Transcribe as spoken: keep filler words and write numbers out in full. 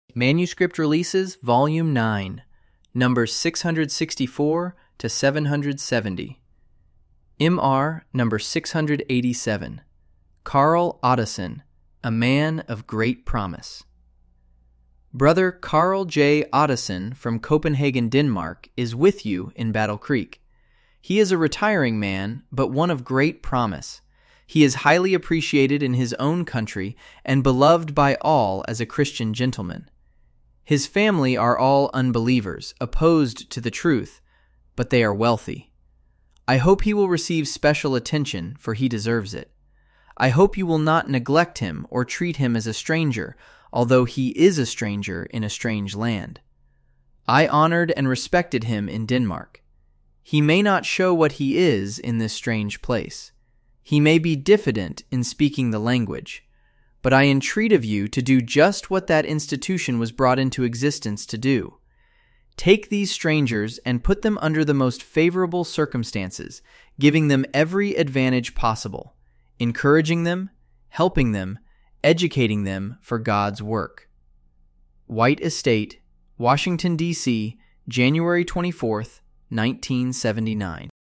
Manuscript Releases, Volume nine, numbers six hundred sixty-four to seven hundred seventy. M R number six hundred eighty-seven. Carl Ottesen, A Man of Great Promise. Brother Carl J. Ottesen from Copenhagen, Denmark, is with you in Battle Creek. He is a retiring man, but one of great promise. He is highly appreciated in his own country and beloved by all as a Christian gentleman. His family are all unbelievers, opposed to the truth, but they are wealthy. I hope he will receive special attention, for he deserves it. I hope you will not neglect him or treat him as a stranger, although he is a stranger in a strange land. I honored and respected him in Denmark. He may not show what he is in this strange place. He may be diffident in speaking the language, but I entreat of you to do just what that institution was brought into existence to do. Take these strangers and put them under the most favorable circumstances, giving them every advantage possible, encouraging them, helping them, educating them for God's work. White Estate, Washington, D C, January twenty-fourth, nineteen seventy-nine.